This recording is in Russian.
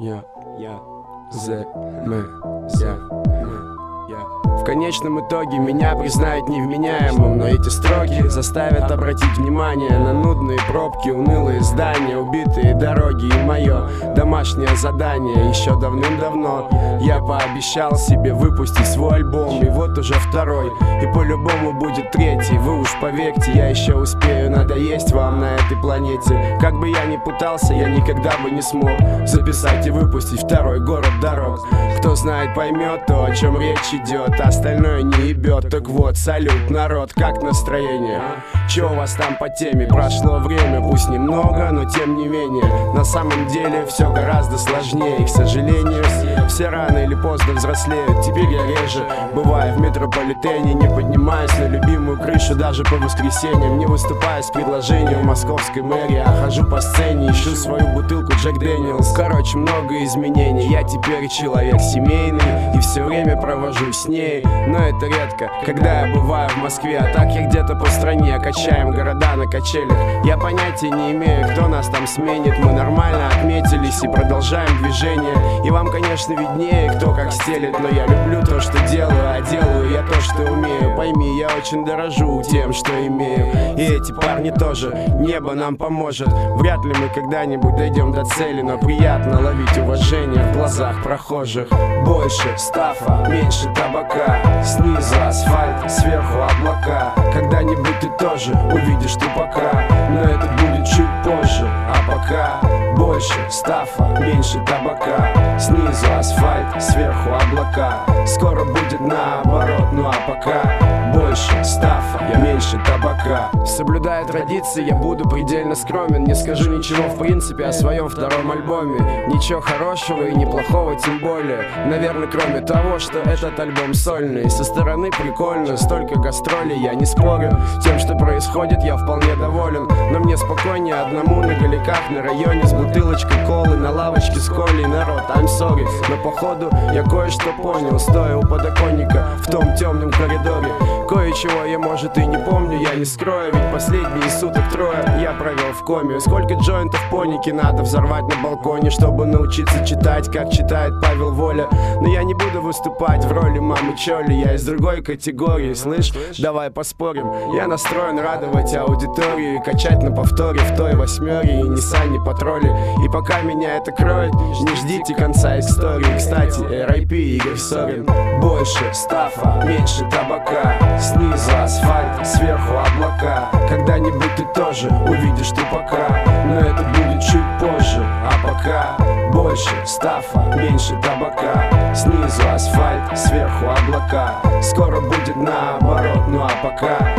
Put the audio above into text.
В конечном итоге меня признают невменяемым, но эти строки заставят обратить внимание на нудные пробки, унылые здания, убитые дороги и мое домашнее задание. Еще давным-давно я пообещал себе выпустить свой альбом, и вот уже второй, и по-любому будет третий. Вы уж поверьте, я еще успею надоесть вам на этой планете. Как бы я ни пытался, я никогда бы не смог записать и выпустить второй город дорог. Кто знает, поймет то, о чем речь идет, а остальное не ебет. Так вот, салют, народ, как настроение? Че у вас там по теме? Прошло время, пусть немного, но тем не менее на самом деле все гораздо сложнее. И, к сожалению, все рано или поздно взрослеют. Теперь я реже бываю в метрополитене, не поднимаюсь на любимую крышу даже по воскресеньям, не выступаю с предложением в московской мэрии, а хожу по сцене, ищу свою бутылку Джек Дэниелс. Короче, много изменений, я теперь человек семейный и все время провожу с ней. Но это редко, когда я бываю в Москве, а так я где-то по стране. Качаем города на качелях, я понятия не имею, кто нас там сменит. Мы нормально отметились и продолжаем движение. И вам, конечно, виднее, кто как стелит, но я люблю то, что делаю, а делаю я то, что умею. Пойми, я очень дорожу тем, что имею. И эти парни тоже, небо нам поможет. Вряд ли мы когда-нибудь дойдем до цели, но приятно ловить уважение в глазах прохожих. Больше стафа, меньше табака, снизу асфальт, сверху облака. Когда-нибудь ты тоже увидишь тупака, но это будет чуть позже. А пока больше стафа, меньше табака, снизу асфальт, сверху облака. Скоро будет наоборот, ну а пока больше стафа, меньше табака. Соблюдая традиции, я буду предельно скромен. Не скажу ничего в принципе о своем втором альбоме. Ничего хорошего и неплохого тем более. Наверное, кроме того, что этот альбом сольный. Со стороны прикольно, столько гастролей, я не спорю. Тем, что происходит, я вполне доволен. Но мне спокойнее одному на галиках на районе с бутылочкой колы на лавочке с колей. Народ, I'm sorry, но походу я кое-что понял, стоя у подоконника в том темном коридоре. Кое-чего я, может, и не помню, я не скрою, ведь последние суток трое я провел в коме. Сколько джойнтов поники надо взорвать на балконе, чтобы научиться читать, как читает Павел Воля. Но я не буду выступать в роли мамы Чоли, я из другой категории, слышь, давай поспорим. Я настроен радовать аудиторию и качать на повторе в той восьмере и Ниссане Патроле. И пока меня это кроет, не ждите конца истории. Кстати, R.I.P. Игорь Сорин. Больше стафа, меньше табака, снизу асфальт, сверху облака. Когда-нибудь ты тоже увидишь тупака, но это будет чуть позже. А пока больше стафа, меньше табака, снизу асфальт, сверху облака. Скоро будет наоборот, ну а пока